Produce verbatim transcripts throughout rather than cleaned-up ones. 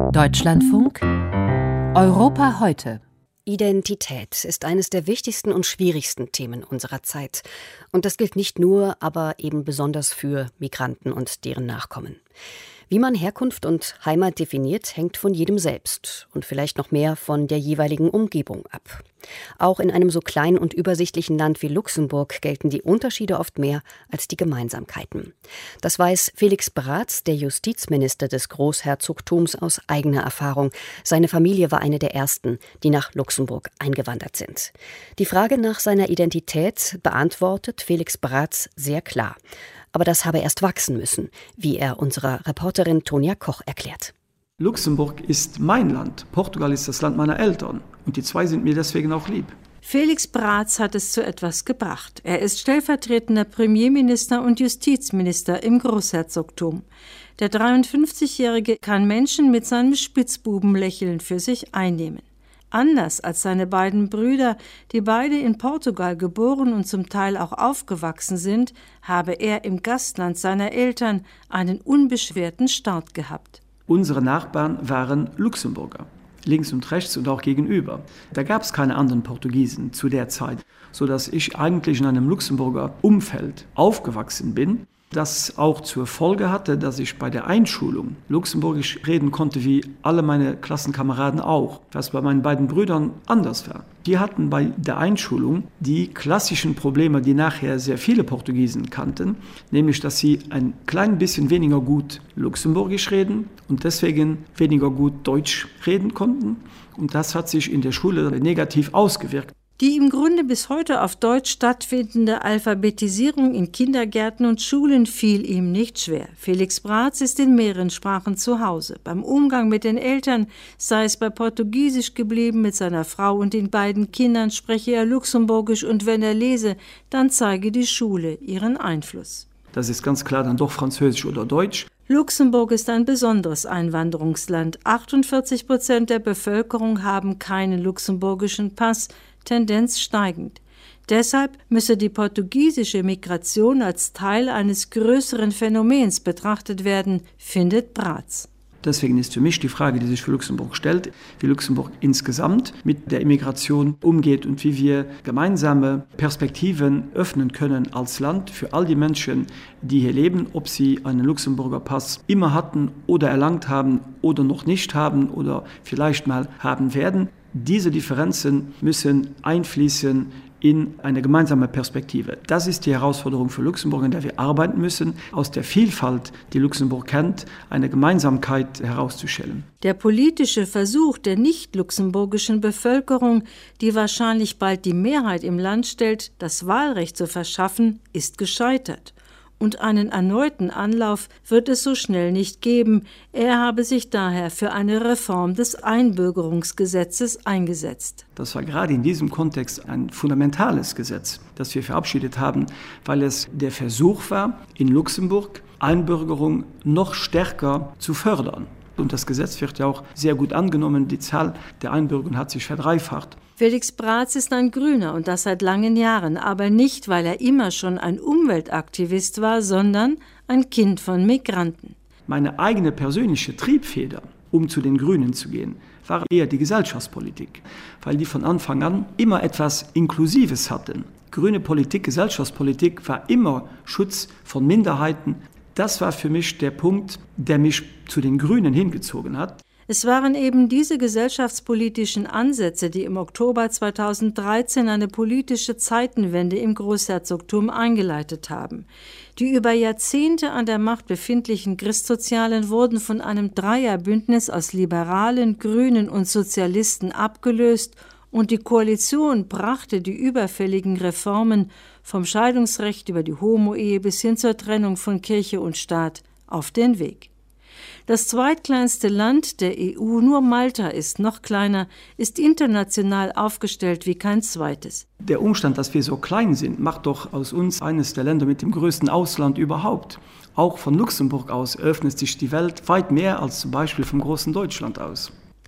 Deutschlandfunk Europa heute. Identität ist eines der wichtigsten und schwierigsten Themen unserer Zeit. Und das gilt nicht nur, aber eben besonders für Migranten und deren Nachkommen. Wie man Herkunft und Heimat definiert, hängt von jedem selbst und vielleicht noch mehr von der jeweiligen Umgebung ab. Auch in einem so kleinen und übersichtlichen Land wie Luxemburg gelten die Unterschiede oft mehr als die Gemeinsamkeiten. Das weiß Felix Braz, der Justizminister des Großherzogtums, aus eigener Erfahrung. Seine Familie war eine der ersten, die nach Luxemburg eingewandert sind. Die Frage nach seiner Identität beantwortet Felix Braz sehr klar. Aber das habe erst wachsen müssen, wie er unserer Reporterin Tonja Koch erklärt. Luxemburg ist mein Land, Portugal ist das Land meiner Eltern und die zwei sind mir deswegen auch lieb. Felix Braz hat es zu etwas gebracht. Er ist stellvertretender Premierminister und Justizminister im Großherzogtum. Der dreiundfünfzigjährige kann Menschen mit seinem Spitzbubenlächeln für sich einnehmen. Anders als seine beiden Brüder, die beide in Portugal geboren und zum Teil auch aufgewachsen sind, habe er im Gastland seiner Eltern einen unbeschwerten Start gehabt. Unsere Nachbarn waren Luxemburger, links und rechts und auch gegenüber. Da gab es keine anderen Portugiesen zu der Zeit, sodass ich eigentlich in einem Luxemburger Umfeld aufgewachsen bin. Das auch zur Folge hatte, dass ich bei der Einschulung Luxemburgisch reden konnte, wie alle meine Klassenkameraden auch, was bei meinen beiden Brüdern anders war. Die hatten bei der Einschulung die klassischen Probleme, die nachher sehr viele Portugiesen kannten, nämlich, dass sie ein klein bisschen weniger gut Luxemburgisch reden und deswegen weniger gut Deutsch reden konnten. Und das hat sich in der Schule negativ ausgewirkt. Die im Grunde bis heute auf Deutsch stattfindende Alphabetisierung in Kindergärten und Schulen fiel ihm nicht schwer. Felix Braz ist in mehreren Sprachen zu Hause. Beim Umgang mit den Eltern sei es bei Portugiesisch geblieben, mit seiner Frau und den beiden Kindern spreche er Luxemburgisch und wenn er lese, dann zeige die Schule ihren Einfluss. Das ist ganz klar dann doch Französisch oder Deutsch. Luxemburg ist ein besonderes Einwanderungsland. achtundvierzig Prozent der Bevölkerung haben keinen luxemburgischen Pass, Tendenz steigend. Deshalb müsse die portugiesische Migration als Teil eines größeren Phänomens betrachtet werden, findet Braz. Deswegen ist für mich die Frage, die sich für Luxemburg stellt, wie Luxemburg insgesamt mit der Immigration umgeht und wie wir gemeinsame Perspektiven öffnen können als Land für all die Menschen, die hier leben, ob sie einen Luxemburger Pass immer hatten oder erlangt haben oder noch nicht haben oder vielleicht mal haben werden. Diese Differenzen müssen einfließen in eine gemeinsame Perspektive. Das ist die Herausforderung für Luxemburg, in der wir arbeiten müssen, aus der Vielfalt, die Luxemburg kennt, eine Gemeinsamkeit herauszustellen. Der politische Versuch der nicht-luxemburgischen Bevölkerung, die wahrscheinlich bald die Mehrheit im Land stellt, das Wahlrecht zu verschaffen, ist gescheitert. Und einen erneuten Anlauf wird es so schnell nicht geben. Er habe sich daher für eine Reform des Einbürgerungsgesetzes eingesetzt. Das war gerade in diesem Kontext ein fundamentales Gesetz, das wir verabschiedet haben, weil es der Versuch war, in Luxemburg Einbürgerung noch stärker zu fördern. Und das Gesetz wird ja auch sehr gut angenommen. Die Zahl der Einbürgerungen hat sich verdreifacht. Felix Braz ist ein Grüner und das seit langen Jahren, aber nicht, weil er immer schon ein Umweltaktivist war, sondern ein Kind von Migranten. Meine eigene persönliche Triebfeder, um zu den Grünen zu gehen, war eher die Gesellschaftspolitik, weil die von Anfang an immer etwas Inklusives hatten. Grüne Politik, Gesellschaftspolitik war immer Schutz von Minderheiten. Das war für mich der Punkt, der mich zu den Grünen hingezogen hat. Es waren eben diese gesellschaftspolitischen Ansätze, die im Oktober zweitausenddreizehn eine politische Zeitenwende im Großherzogtum eingeleitet haben. Die über Jahrzehnte an der Macht befindlichen Christsozialen wurden von einem Dreierbündnis aus Liberalen, Grünen und Sozialisten abgelöst und die Koalition brachte die überfälligen Reformen vom Scheidungsrecht über die Homo-Ehe bis hin zur Trennung von Kirche und Staat auf den Weg. Das zweitkleinste Land der E U, nur Malta ist noch kleiner, ist international aufgestellt wie kein zweites. Der Umstand, dass wir so klein sind, macht doch aus uns eines der Länder mit dem größten Ausland überhaupt. Auch von Luxemburg aus öffnet sich die Welt weit mehr als zum Beispiel vom großen Deutschland aus.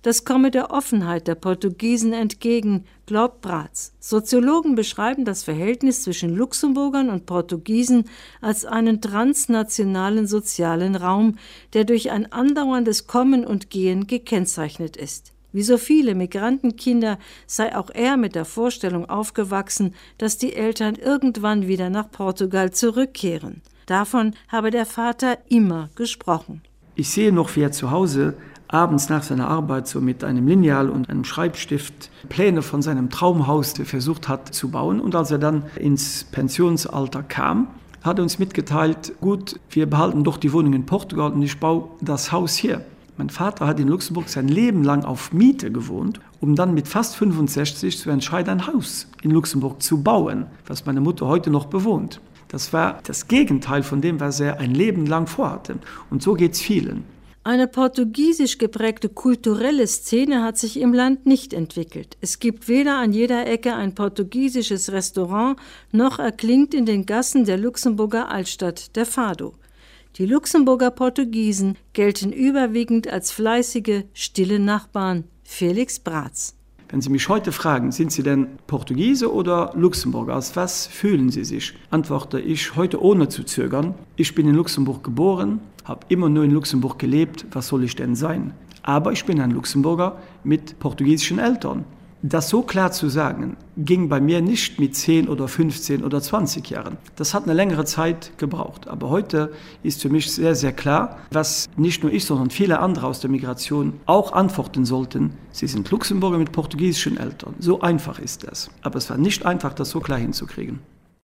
Das komme der Offenheit der Portugiesen entgegen, glaubt Bratz. Soziologen beschreiben das Verhältnis zwischen Luxemburgern und Portugiesen als einen transnationalen sozialen Raum, der durch ein andauerndes Kommen und Gehen gekennzeichnet ist. Wie so viele Migrantenkinder sei auch er mit der Vorstellung aufgewachsen, dass die Eltern irgendwann wieder nach Portugal zurückkehren. Davon habe der Vater immer gesprochen. Ich sehe noch, wie er zu Hause abends nach seiner Arbeit so mit einem Lineal und einem Schreibstift Pläne von seinem Traumhaus versucht hat zu bauen. Und als er dann ins Pensionsalter kam, hat er uns mitgeteilt, gut, wir behalten doch die Wohnung in Portugal und ich baue das Haus hier. Mein Vater hat in Luxemburg sein Leben lang auf Miete gewohnt, um dann mit fast fünfundsechzig zu entscheiden, ein Haus in Luxemburg zu bauen, was meine Mutter heute noch bewohnt. Das war das Gegenteil von dem, was er ein Leben lang vorhatte. Und so geht es vielen. Eine portugiesisch geprägte kulturelle Szene hat sich im Land nicht entwickelt. Es gibt weder an jeder Ecke ein portugiesisches Restaurant, noch erklingt in den Gassen der Luxemburger Altstadt der Fado. Die Luxemburger Portugiesen gelten überwiegend als fleißige, stille Nachbarn. Felix Bratz. Wenn Sie mich heute fragen, sind Sie denn Portugiese oder Luxemburger? Als was fühlen Sie sich? Antworte ich heute ohne zu zögern. Ich bin in Luxemburg geboren, habe immer nur in Luxemburg gelebt. Was soll ich denn sein? Aber ich bin ein Luxemburger mit portugiesischen Eltern. Das so klar zu sagen, ging bei mir nicht mit zehn oder fünfzehn oder zwanzig Jahren. Das hat eine längere Zeit gebraucht. Aber heute ist für mich sehr, sehr klar, was nicht nur ich, sondern viele andere aus der Migration auch antworten sollten. Sie sind Luxemburger mit portugiesischen Eltern. So einfach ist das. Aber es war nicht einfach, das so klar hinzukriegen.